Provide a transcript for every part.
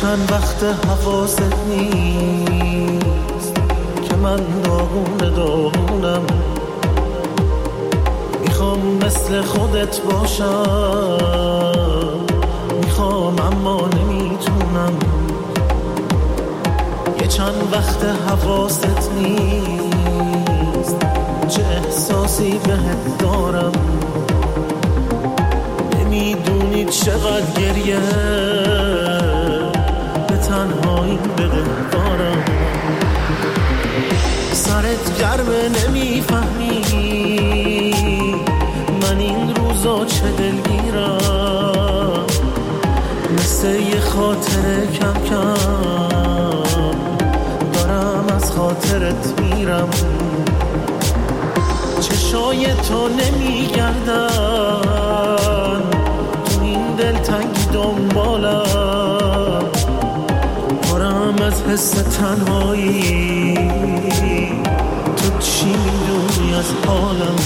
چند وقت حواست نیست که من داغونم، میخوام مثل خودت باشم، میخوام اما نمیتونم. یه چند وقت حواست نیست چه احساسی بهت دارم، نمیدونی چقدر گریه به تنهایی بده دارم. سرت گرمه نمیفهمی من این روزا چه دلگیرم، مثل یه خاطره کم کم دارم از خاطرت میرم. چشای تو نمیگردن تو این دلتنگی دنبالم، پرم از حس تنهایی، تو چی میدونی از حالم؟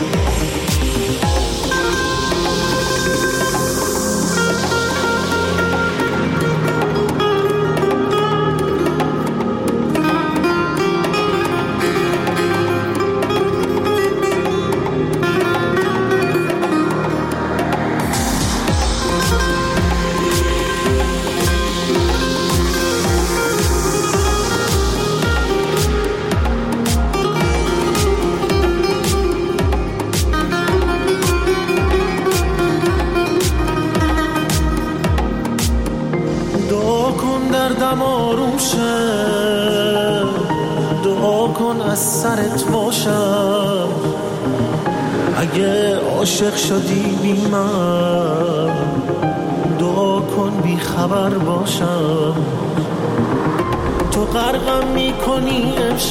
دعا کن از سرت باشم، اگه عاشق شدی بی من دعا کن بی خبر باشم. تو غرقم میکنی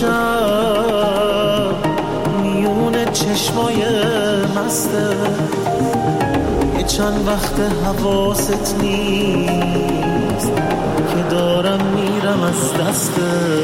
امشب میون چشمای مسته، یه چند وقت حواست نیست که دارم میرم از دسته.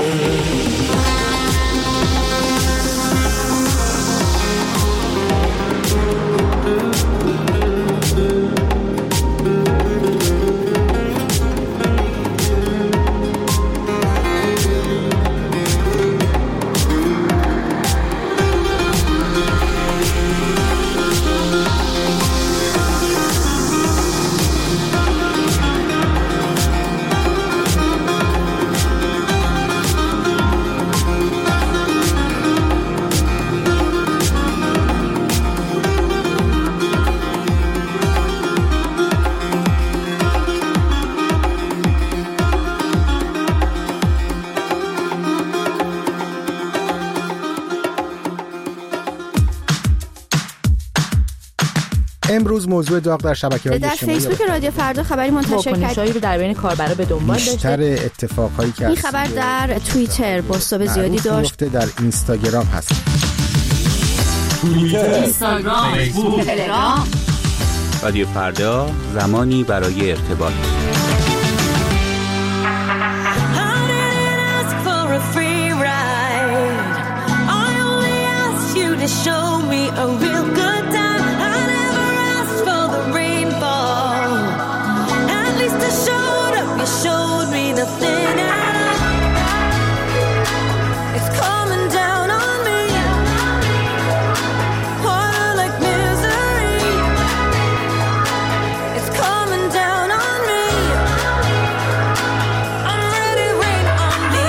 امروز موضوع داغ در شبکه‌های اجتماعی در فیسبوک رادیو فردا خبری منتشر کرد رو در بین کاربرا به دنبال داشته. بیشتر اتفاقهایی که این خبر در توییتر بازتاب زیادی داشت، در اینستاگرام هست. توییتر، اینستاگرام، فیسبوک، تلگرام. رادیو فردا، زمانی برای ارتباط.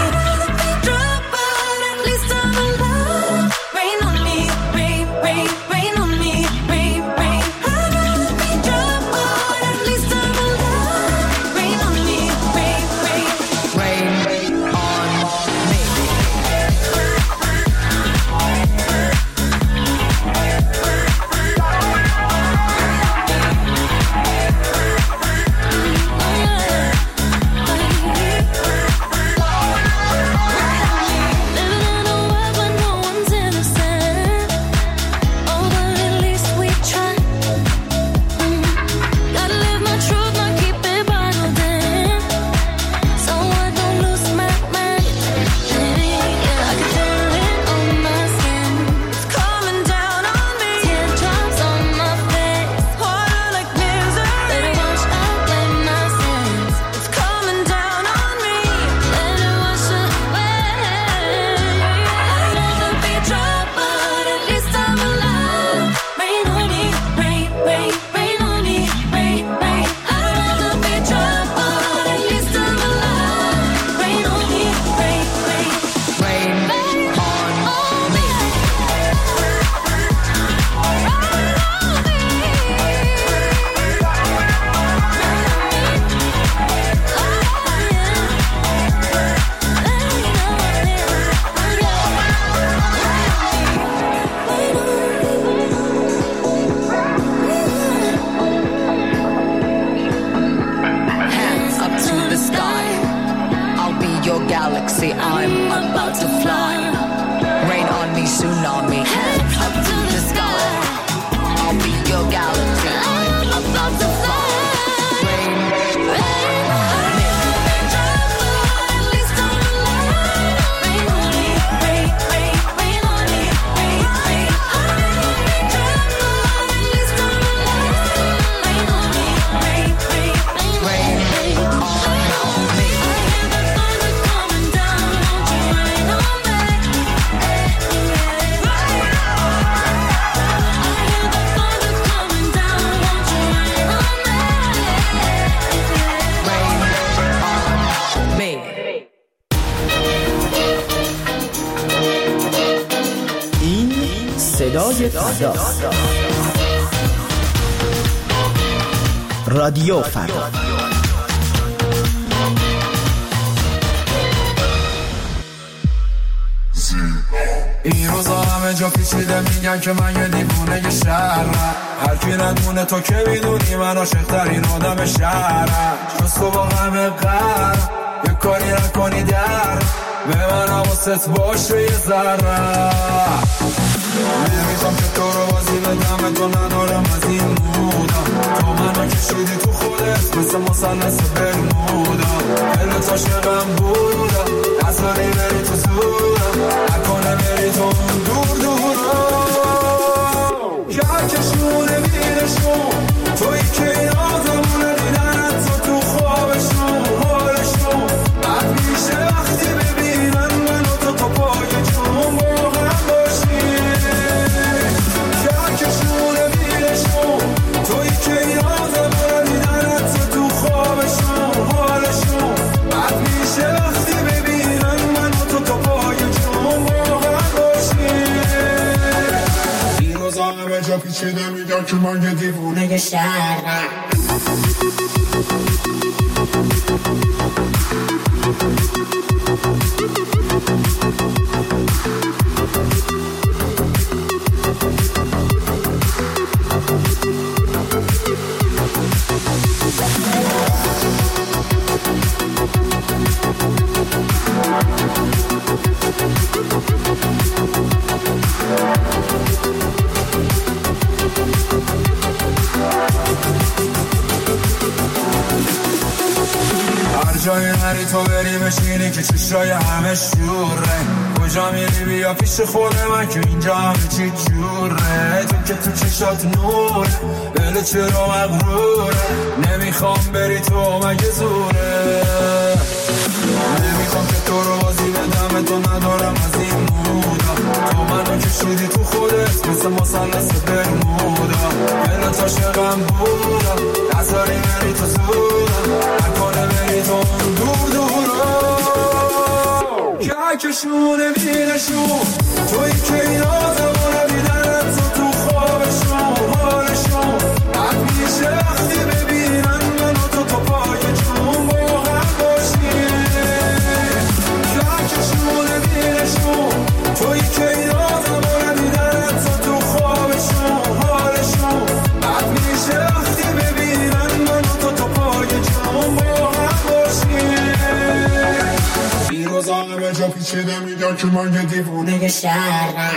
Rain فردا. رادیو فردا. این روزا همه جا پیچیده میگن که من یه دیوونه شهرم، هر کی ندونه تو که میدونی من عاشق‌ترین آدم شهرم. جز تو با همه قهر یه کاری نکنی در به من حواست باشه یه ذره. نمیخوام که تو رو بازی بدم، تو ندارم از این مودا، تو منو کشیدی تو خودت مثل مثلث برمودا. دلت عاشقم بودا، نذاری بری تو زورم، نکنه بری تو دور دورا. کهکشونه میرشون توی که این آدمونه دیدن تو خوابشون حالشون بد میشه وقتی ببینن منو تو پای جون با هم باشیم. کهکشونه میرشون توی که این آدمونه دیدن تو خوابشون حالشون بد میشه وقتی ببینن منو تو پای جون با هم باشیم. این روزا همه جا پیچیده میگن که من یه دیوونه شهرم. جای نری تو بری بشینی که چشای همه شوره، کجا میری بیا پیش خود من که اینجا همه چی جوره. تو که تو چشات نوره دل چرا مغروره، نمیخوام بری تو مگه زوره. نمیخوام که تو رو بازی بدم، تو ندارم از این مودا، تو منو کشیدی تو خودت مثل مثلث برمودا. دلت عاشقم بودا، نذاری بری تو زورم، نکنه بری تو دور دورا. کهکشونه میرشون توی که این آدمونه دیدن تو خوابشون حالشون بد میشه وقتی ببینن منو تو پای جون با هم باشیم. کهکشونه میرشون توی که این آدمونه دیدن تو خوابشون حالشون بد میشه وقتی ببینن منو تو پای جون با هم باشیم. این روزا همه جا پیچیده میگن که من یه دیوونه شهرم.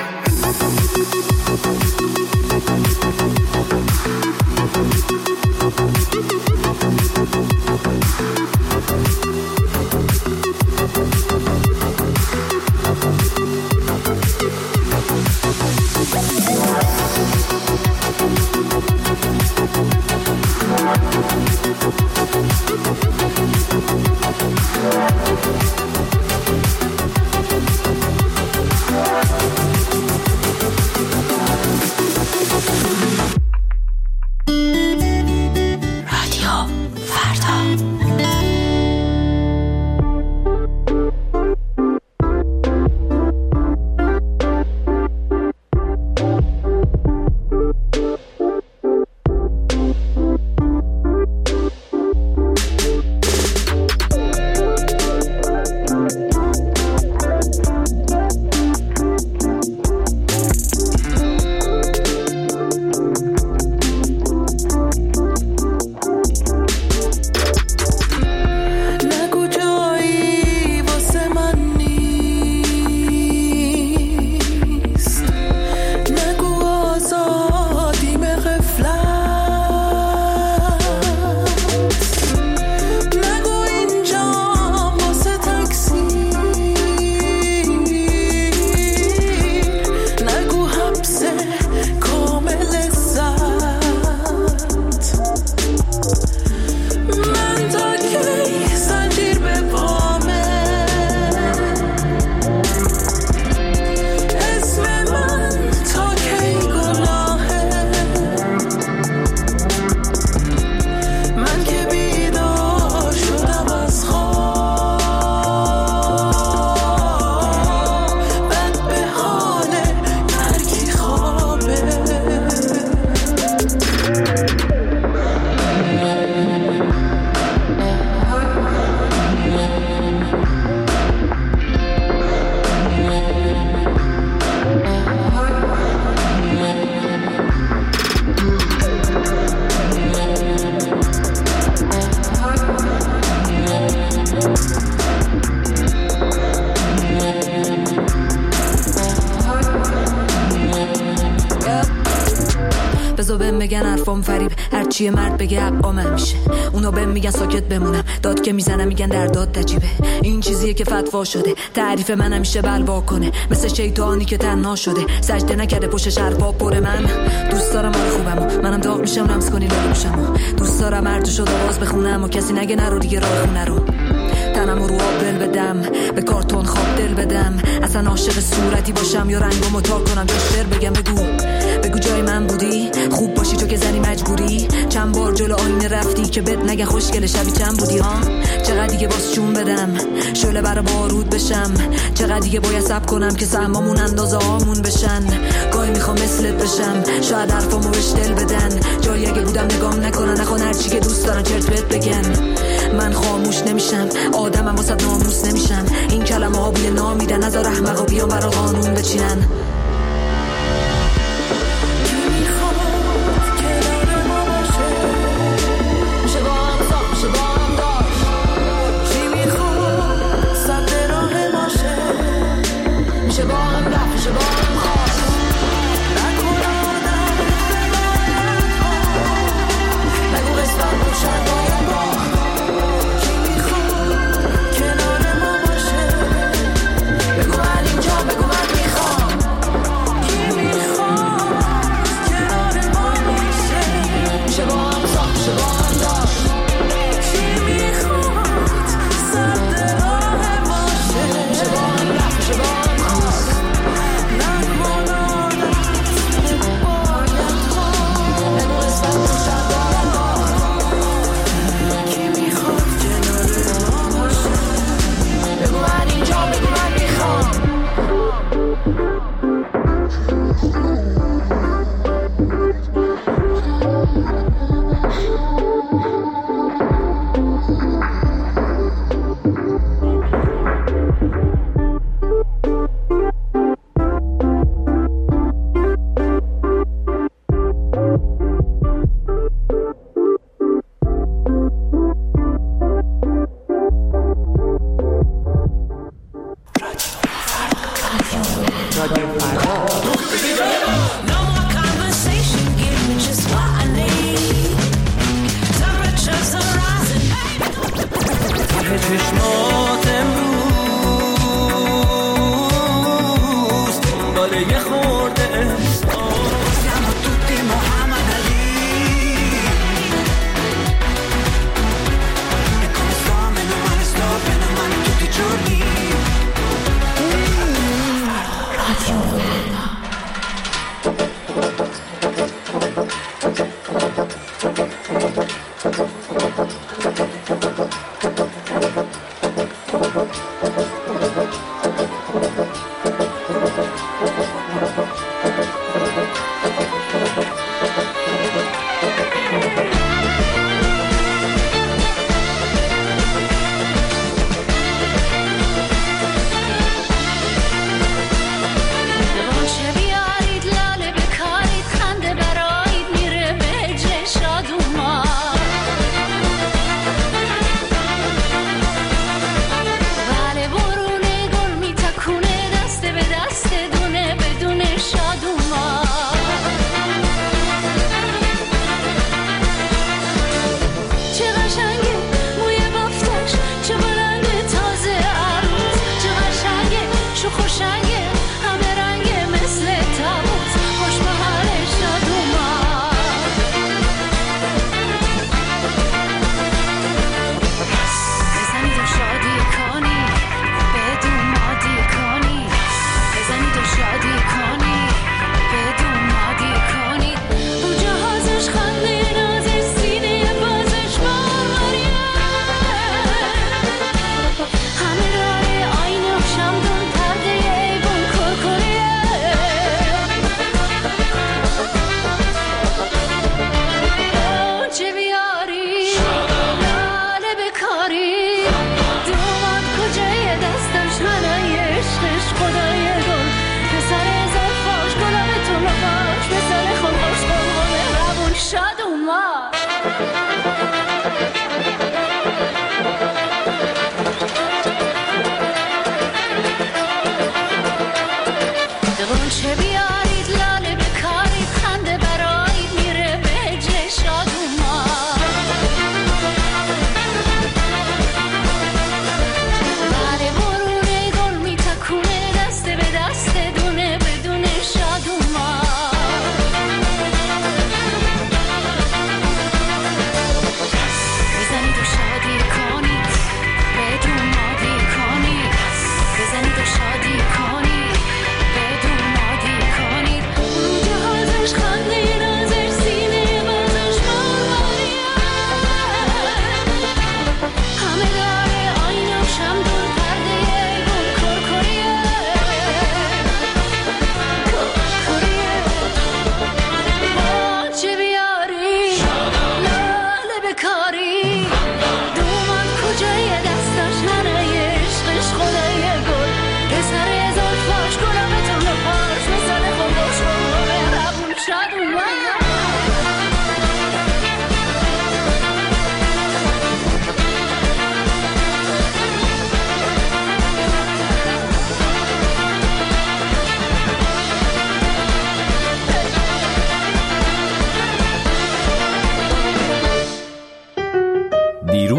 بذار بهم بگن حرفام فریب، هرچی مرد بگه حقام میشه. اونا بهم میگن ساکت بمونم، داد که میزنم میگن در داد تجیبه. این چیزیه که فتوا شده، تعریف من همیشه بلوا کنه، مثل شیطانی که تنها شده، سجده نکرده پشتش حرفا پر. من دوست دارم حال خوبمو، منم داغ میشم لمس کنی لالوشمو. دوست دارم هر تو شد آواز بخونم و کسی نگه نرو دیگه راه خونه رو. تنمو رو آب دل بدم، به کارتون خواب دل بدم، اصلا عاشق صورتی باشم یا رنگمو تا کنم که شعر بگم. بگو جای من بودی، خوب باشی تو که زنی مجبوری. چند بار جلو آینه رفتی که بد نگه خوشگل شبی چند بودی ها. چقدر دیگه باز جون بدم، شعله برا بارود بشم. چقدر دیگه باید صبر کنم که سهمامون اندازه هامون بشن. گاهی میخوام مثلت بشم، شاید حرفامو بهش دل بدن. جایی اگه بودم نگام نکنن، نخوان هرچی که دوست دارن چرت بهت بگن. من خاموش نمیشم، آدمم واسه ناموس نمیشم. این کلمه ها بوی نامیدن، نذار احمقا بیان برا قانون بچینن.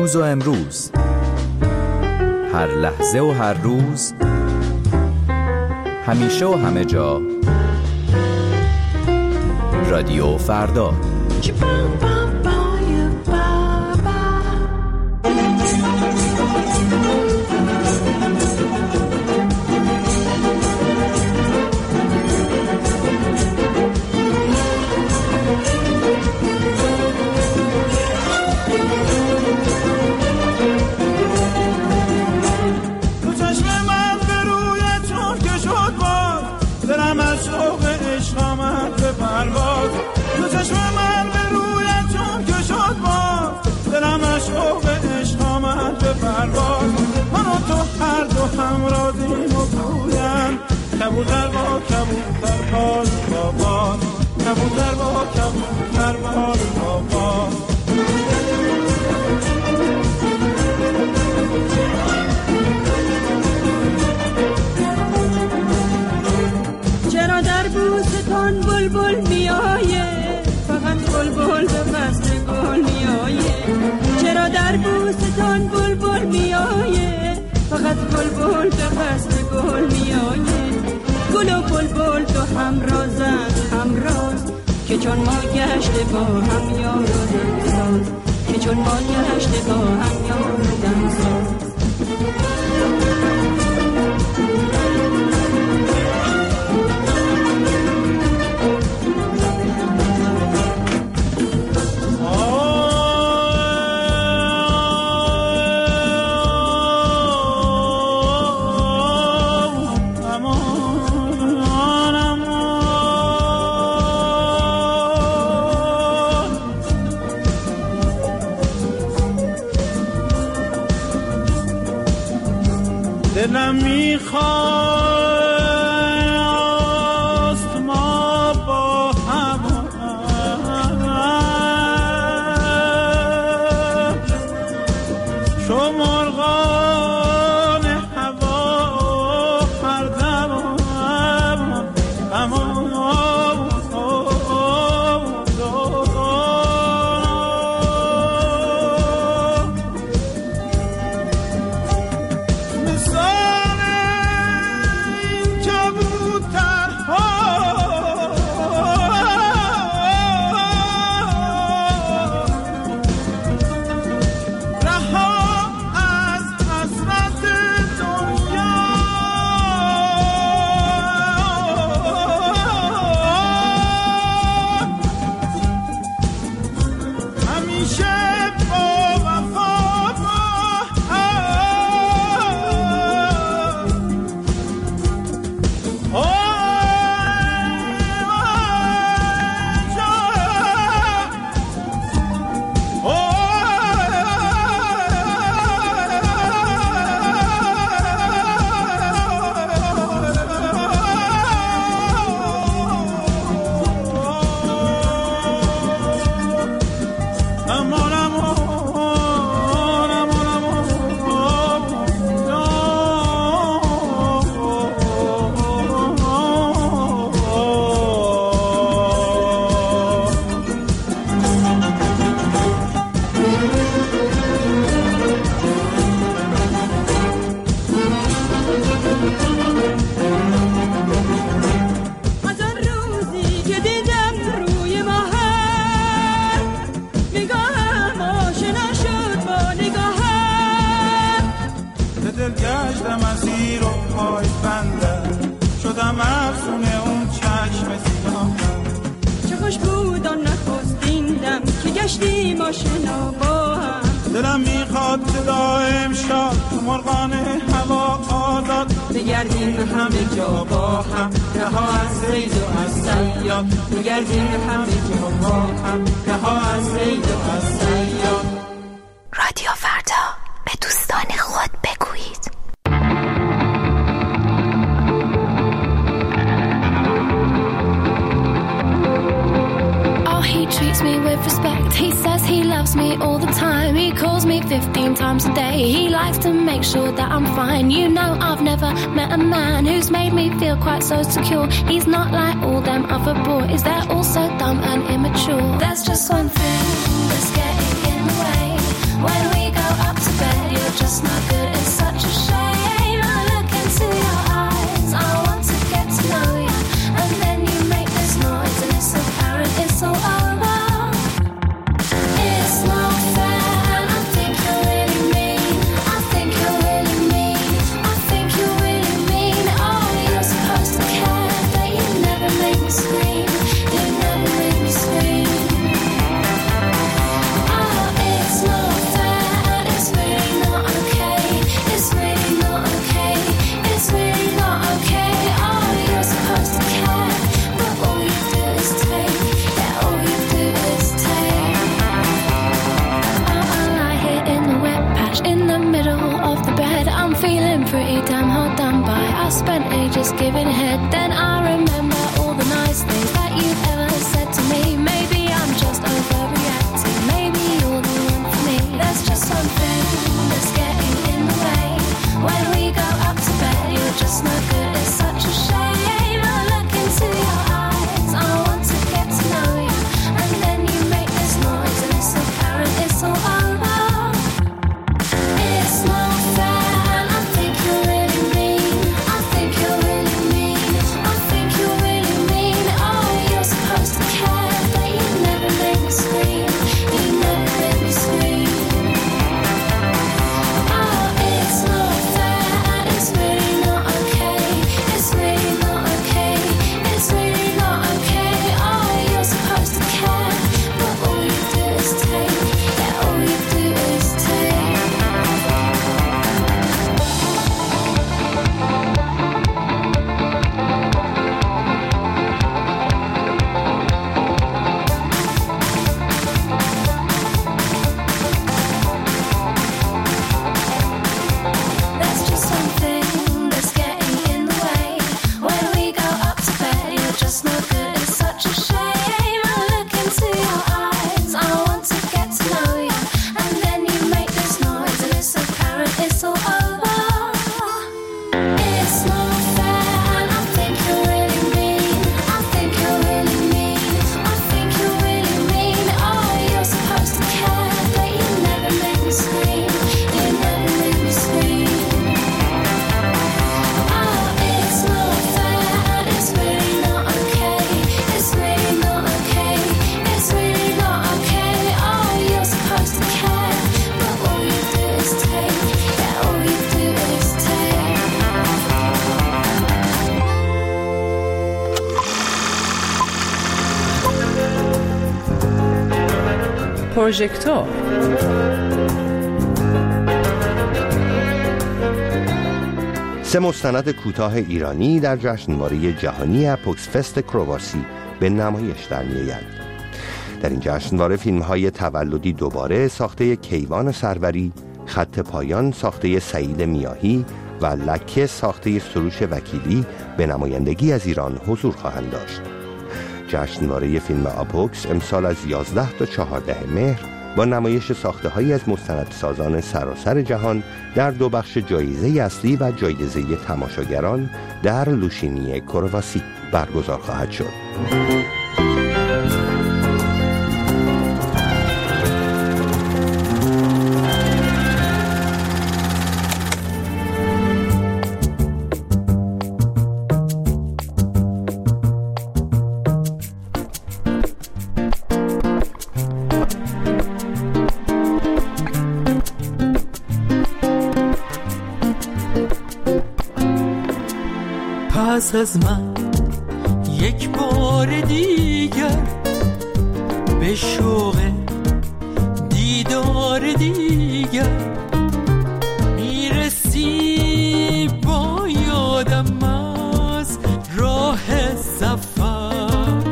دیروز و امروز، هر لحظه و هر روز، همیشه و همه جا. رادیو فردا. کبوتر با کبوتر بال با بال، کبوتر با کبوتر بال با بال. چرا در بوستان بلبل میآیه، فقط بلبل به قصد گل میآیه. چرا در بوستان بلبل میآیه، فقط بلبل به قصد گل میآیه. گل و بلبل تو همرازند همراز، که چون ما گشته با هم یار و دمساز، که چون ما گشته با هم یار و دمساز. دلم میخواست ما با هم شو مرغان هوا هر دم گشتیم آشنا با هم. دلم میخواد که دائم شاد تو مرغان هوا آزاد بگردیم همه جا با هم، رها از صید و از صیاد. بگردیم همه جا با هم، رها از صید و از صیاد. رادیو فردا، به دوستان خود بگویید. He treats me with respect. He says he loves me all the time. He calls me 15 times a day. He likes to make sure that I'm fine. You know I've never met a man who's made me feel quite so secure. He's not like all them other boys. They're all so dumb and immature. There's just one thing that's getting in the way. When we go spent ages giving head. Then I remember all the nice things that you've ever said to me. Maybe I'm just overreacting. Maybe you're the one for me. There's just something that's getting in the way. When we go up to bed, you're just no good. It's such a shame. I look into your eyes. I want to get to know you. And then you make this noise and it's apparent it's all over. It's not fair and I think you're really mean. I think you're really mean. I think you're really mean. Oh, you're supposed to care, but you never made me scream. You never made me scream. Oh, it's not fair and it's really not okay. It's really not okay. It's really not okay. Oh, you're supposed to care, but all you do is take. Yeah, all you do is take. There's just something that's getting in the way. When we go up to bed, you're just no good. It's such a shame. I look into your eyes. I want to get to know you. And then you make this noise and it's apparent it's all over. It's not fair and I think you're really mean. I think you're really mean. I think you're really mean. Oh, you're supposed to care, but you never made me scream. You never made me scream. Oh, it's not fair and it's really not okay. It's really not okay. It's really not okay. Oh, you're supposed to care, but all you do is take. Yeah, all you do is take. پروژکتور. سه مستند کوتاه ایرانی در جشنواره جهانی اپوکس فست کرواسی به نمایش در می‌آیند. در این جشنواره فیلم‌های تولدی دوباره ساخته کیوان سروری، خط پایان ساخته سعید میاهی و لکه ساخته سروش وکیلی به نمایندگی از ایران حضور خواهند داشت. جشنواره فیلم آپوکس امسال از 11 تا 14 مهر با نمایش ساخته‌هایی از مستندسازان سراسر جهان در دو بخش جایزه اصلی و جایزه تماشاگران در لوشینی کرواسی برگزار خواهد شد. پس از من یک بار دیگر به شوق دیدار دیگر میرسی با یادم از راه سفر.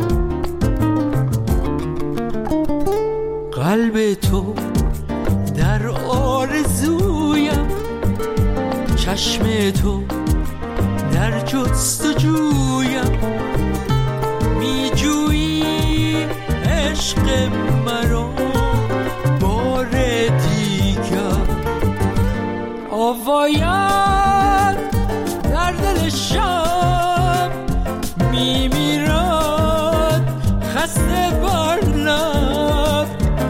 قلب تو در آرزویم، چشم تو در جستجویم، میجویی عشق مرا بار دیگر. آواید در دل شب میمیرد خسته بر لب،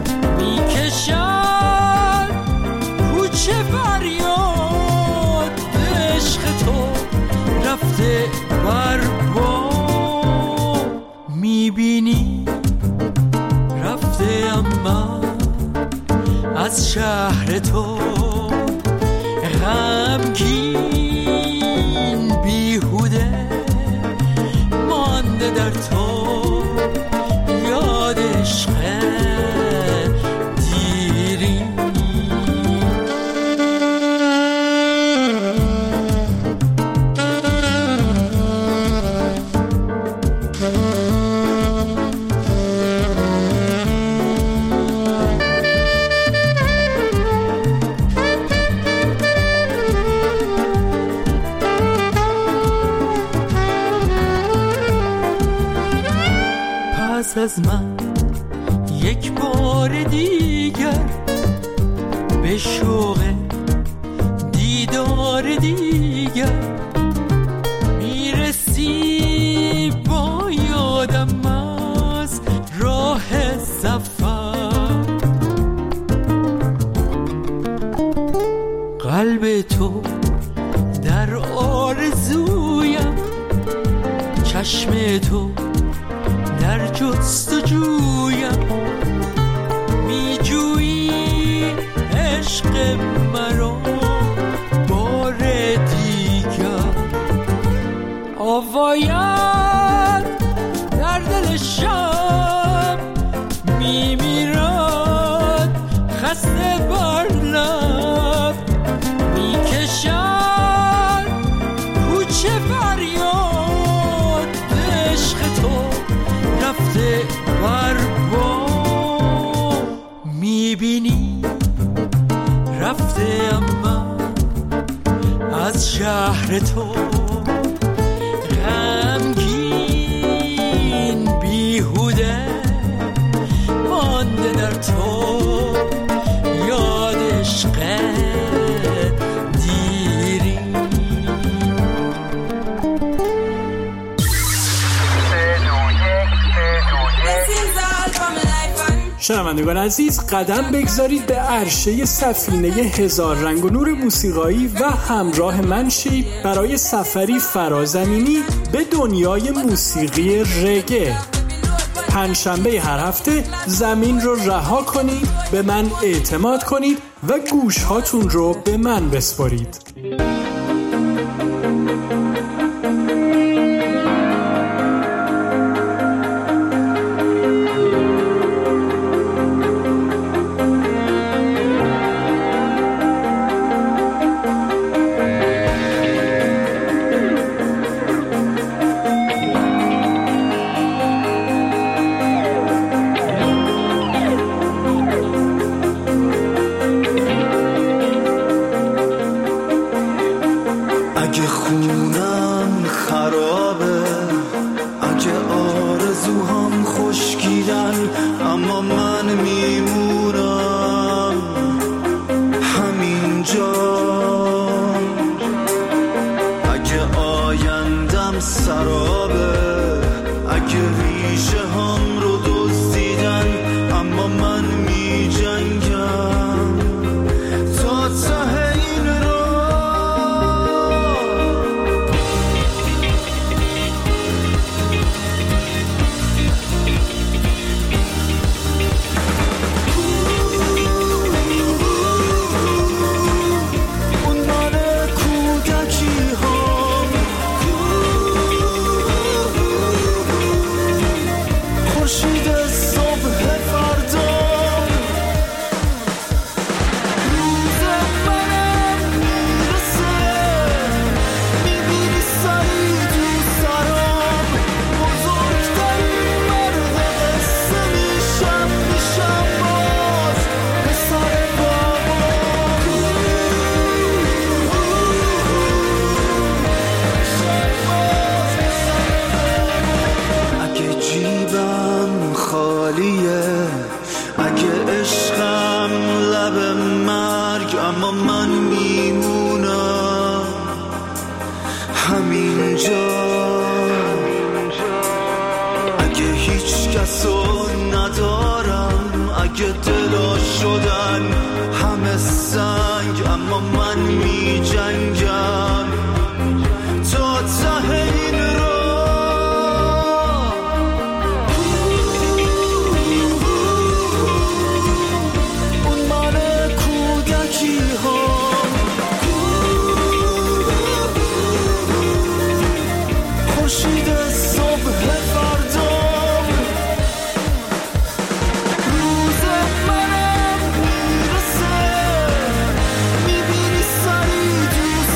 میکشد کوچه فریاد عشق تو رفته بر با. میبینی رفته اما از شهر تو غمگین بیهوده مانده در تو یاد عشق دیری. پس از من یک بار دیگر به شوق دیدار دیگر میرسی با یادم از راه سفر. قلب تو در آرزویم، چشم تو در جستجویم، میجویی عشق مرا بار دیگر. آواید در دل شب میمیرد خسته بر لب، میکشد کوچه فریاد، عشق تو رفته بر بام. میبینی رفته اما از شهر تو، غمگین بیهوده مانده در تو یاد عشق دیری. شنوندگان عزیز، قدم بگذارید به عرشه سفینه هزار رنگ و نور موسیقایی و همراه من شید برای سفری فرازمینی به دنیای موسیقی رگه. پنجشنبه هر هفته زمین رو رها کنید، به من اعتماد کنید و گوش هاتون رو به من بسپارید. روز منم میرسه، میبینی سری دوست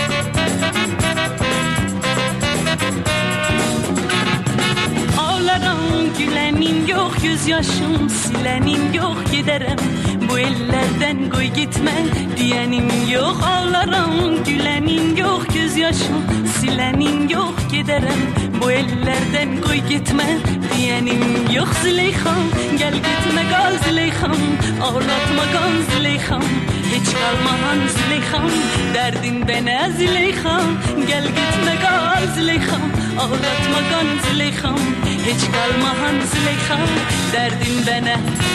gözyaşım silenim yok giderim. Bu ellerden koy gitme diyenim yok, ağlarım gülenim yok, gözyaşım silenim yok giderim. Bu ellerden koy gitme diyenim yok. Züleyxam gel gitme kal Züleyxam, ağlatma kan Züleyxam, hiç kalmahan Züleyxam, derdin bana Züleyxam. Gel gitme kal Züleyxam, ağlatma kan Züleyxam, hiç kalmahan Züleyxam, derdin bana.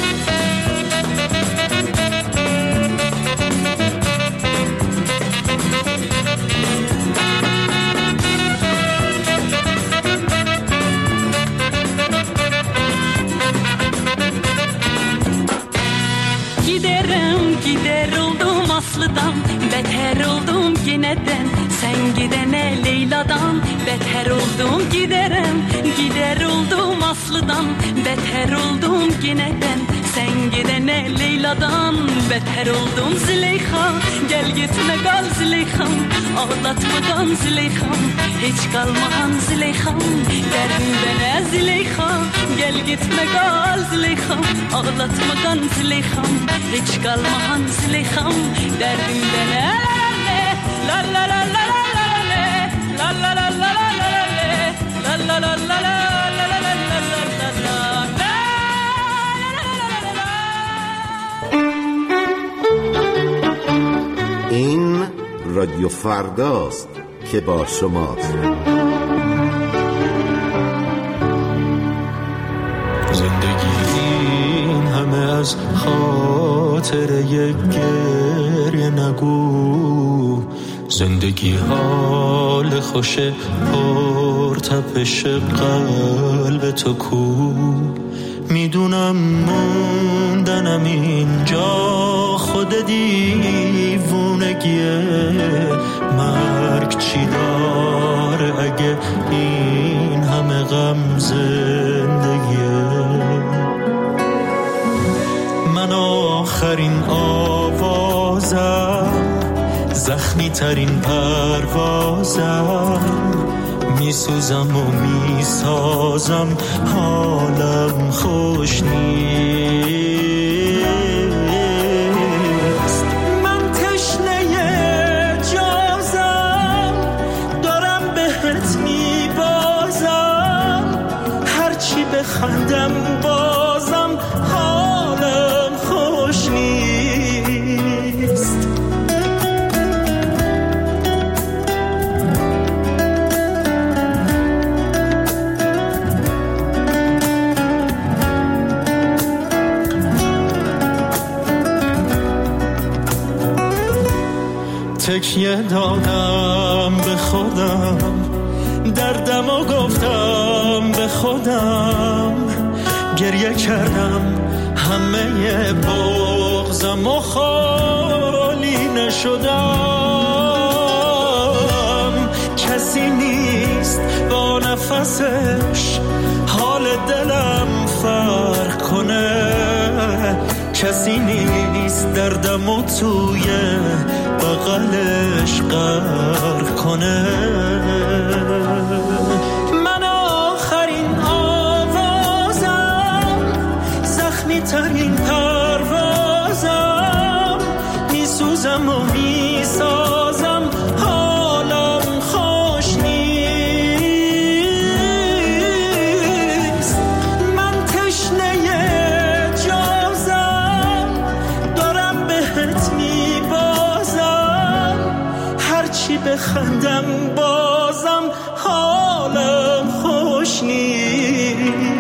Gider oldum Aslı'dan, beter oldum yineden. Sen gidene Leyla'dan, beter oldum gider oldum Aslı'dan, beter oldum yineden. Sen gidene Leyla'dan, beter oldum Züleyxa. Gel gitme kal Züleyxam, ağlatma kan Züleyxam, hiç kalmahan Züleyxam, derdin bana Züleyxa. Gel gitme kal Züleyxam, ağlatma kan Züleyxam, hiç kalmahan Züleyxam, derdin bana. La la la la la la la la la la la la la la la la. این رادیو فرداست که با شماست. زندگی این همه از خاطر یک گریه نگو، زندگی حال خوش پرتپش قلب تو کو. میدونم موندنم اینجا خود دیوونگیه، مرگ چی داره اگه این همه غم زندگیه. من آخرین آوازم، زخمی ترین پروازم، میسوزم و میسازم، حالم خوش نیست. من تشنه جازم، دارم بهت میبازم، هرچی بخندم بازم، حالم خوش نیست. تکیه دادم به خودم، دردم و گفتم به خودم، گریه کردم همه بغضم و خالی نشدم. کسی نیست با نفسش حال دلم فرق کنه، کسی نیست دردمو توی بغلش غرق کنه. من آخرین آوازم، زخمی ترین پروازم، میسوزم و میسازم، حالم خوش نیست. من تشنه جازم، دارم بهت میبازم، هرچی بخندم بازم، حالم خوش نیست.